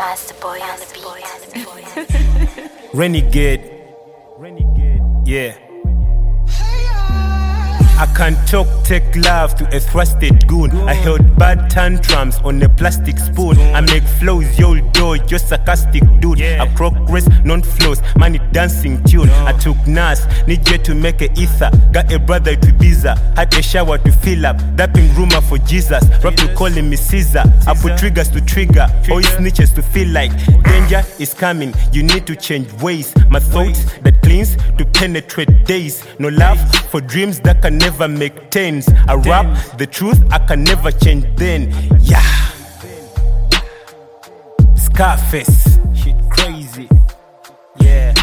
Master Boy on the beat. Renegade. Yeah. I can't talk, take love to a thrusted goon. I held bad tantrums on a plastic spoon. I make flows, yo, you're sarcastic dude. I progress, non-flows, money dancing tune. I took Nas, need you to make a ether. Got a brother to Biza, had a shower to fill up. Dapping rumor for Jesus, rap to calling me Caesar. I put triggers to trigger, all snitches to feel like danger is coming. You need to change ways. My thoughts that cleans to penetrate days. No love for dreams that can never make tens. I rap the truth, I can never change then. Yeah. Scarface, shit crazy. Yeah.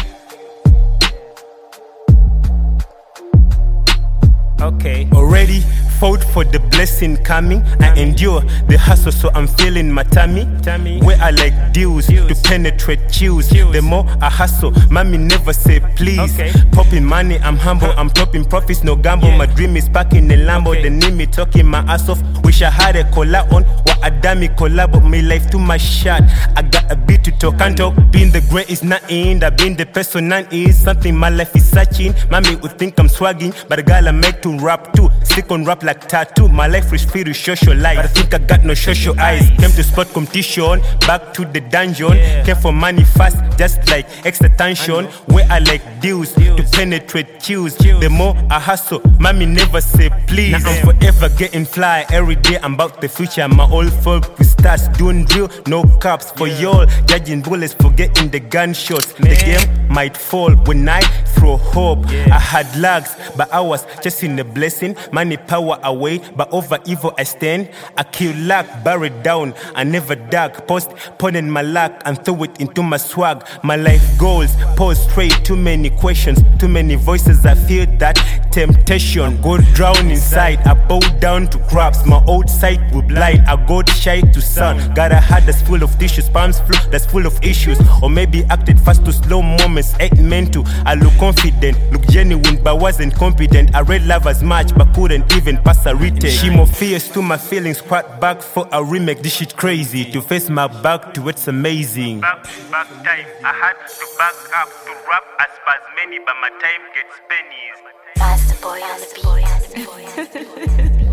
Okay. Already fought for the blessing coming. I endure the hustle, so I'm feeling my tummy. Where I like deals to penetrate chills. The more I hustle, mommy never say please. Popping money, I'm humble. I'm topping profits, no gamble. My dream is packing a Lambo. They need me talking my ass off. Wish I had a collab on. What a dummy collab, but my life too much shot. I got a bit to talk and talk. Being the great is nothing. That being the person none is something my life is searching. Mommy would think I'm swagging, but a girl I make to rap too. Stick on rap like tattoo. My life is free to social life, but I think I got no social eyes. Came to spot competition, back to the dungeon. Came for money fast, just like extra tension. Where I like deals to penetrate queues. The more I hustle, mommy never say please. Now I'm forever getting fly. Every day I'm about the future. My old folk we start doing real, no caps for y'all. Judging bullets, forgetting the gunshots. The game might fall when I throw hope. I had lags, but I was chasing the blessing. Money power away, but over evil I stand. I kill luck, bury it down, I never dug. Postponing my luck and throw it into my swag. My life goals, pose straight, too many questions, too many voices, I feel that temptation. Go drown inside, I bow down to crops. My old sight will blind, I go shy to sun. Got a heart that's full of tissues, palms flow that's full of issues. Or maybe acted fast to slow moments, ain't meant to. I look confident, look genuine, but wasn't competent. I read love as much, but couldn't even pass a retake. She more fierce to my feelings, squat back for a remake. This shit crazy, to face my back to it's amazing. Back time, I had to back up to rap as far as many, but my time gets pennies. Master Boy on the beat.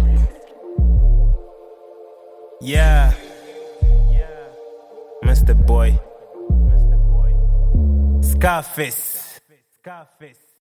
Yeah. Master Boy. Scarface.